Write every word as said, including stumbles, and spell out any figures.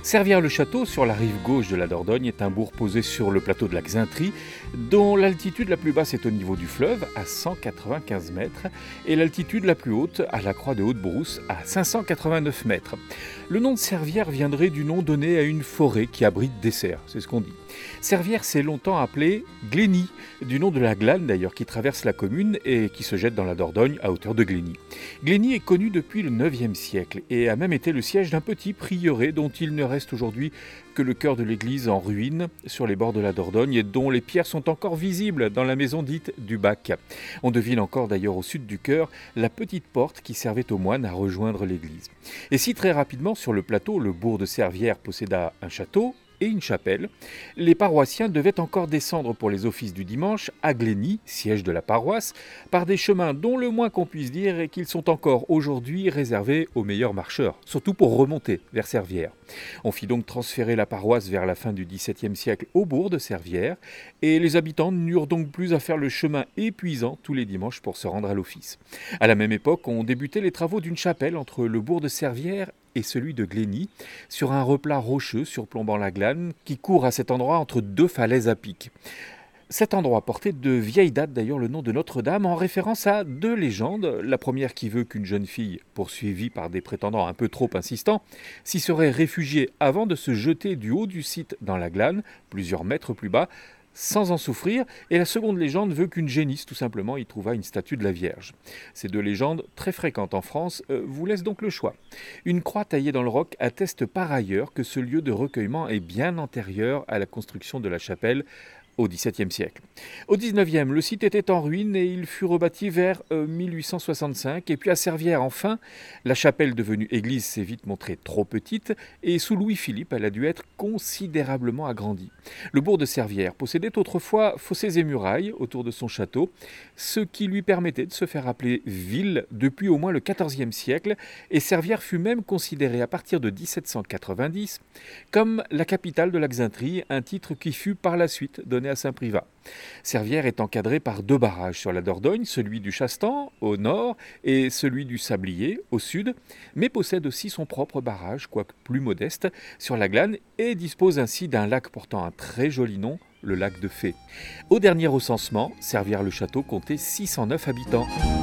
Servières-le-Château, sur la rive gauche de la Dordogne, est un bourg posé sur le plateau de la Xaintrie, dont l'altitude la plus basse est au niveau du fleuve, à cent quatre-vingt-quinze mètres, et l'altitude la plus haute, à la croix de Haute-Brousse, à cinq cent quatre-vingt-neuf mètres. Le nom de Servières viendrait du nom donné à une forêt qui abrite des cerfs, c'est ce qu'on dit. Servières s'est longtemps appelée Glény, du nom de la glane d'ailleurs qui traverse la commune et qui se jette dans la Dordogne à hauteur de Glény. Glény est connu depuis le neuvième siècle et a même été le siège d'un petit prieuré dont il ne reste aujourd'hui que le chœur de l'église en ruine sur les bords de la Dordogne et dont les pierres sont encore visibles dans la maison dite du Bac. On devine encore d'ailleurs au sud du chœur la petite porte qui servait aux moines à rejoindre l'église. Et si très rapidement sur le plateau le bourg de Servières posséda un château et une chapelle, les paroissiens devaient encore descendre pour les offices du dimanche à Glény, siège de la paroisse, par des chemins dont le moins qu'on puisse dire est qu'ils sont encore aujourd'hui réservés aux meilleurs marcheurs, surtout pour remonter vers Servières. On fit donc transférer la paroisse vers la fin du dix-septième siècle au bourg de Servières, et les habitants n'eurent donc plus à faire le chemin épuisant tous les dimanches pour se rendre à l'office. À la même époque, on débutait les travaux d'une chapelle entre le bourg de Servières et celui de Glény, sur un replat rocheux surplombant la glane qui court à cet endroit entre deux falaises à pic. Cet endroit portait de vieille date d'ailleurs le nom de Notre-Dame en référence à deux légendes. La première qui veut qu'une jeune fille, poursuivie par des prétendants un peu trop insistants, s'y serait réfugiée avant de se jeter du haut du site dans la glane, plusieurs mètres plus bas, sans en souffrir, et la seconde légende veut qu'une génisse tout simplement y trouva une statue de la Vierge. Ces deux légendes, très fréquentes en France, euh, vous laissent donc le choix. Une croix taillée dans le roc atteste par ailleurs que ce lieu de recueillement est bien antérieur à la construction de la chapelle au dix-septième siècle. Au dix-neuvième, le site était en ruine et il fut rebâti vers euh, mille huit cent soixante-cinq. Et puis à Servières, enfin, la chapelle devenue église s'est vite montrée trop petite et sous Louis-Philippe, elle a dû être considérablement agrandie. Le bourg de Servières possédait autrefois fossés et murailles autour de son château, ce qui lui permettait de se faire appeler ville depuis au moins le quatorzième siècle, et Servières fut même considérée à partir de dix-sept cent quatre-vingt-dix comme la capitale de la Xaintrie, un titre qui fut par la suite donné à Saint-Privat. Servières est encadrée par deux barrages sur la Dordogne, celui du Chastan au nord et celui du Sablier au sud, mais possède aussi son propre barrage, quoique plus modeste, sur la glane et dispose ainsi d'un lac portant un très joli nom, le lac de Fée. Au dernier recensement, Servières-le-Château comptait six cent neuf habitants.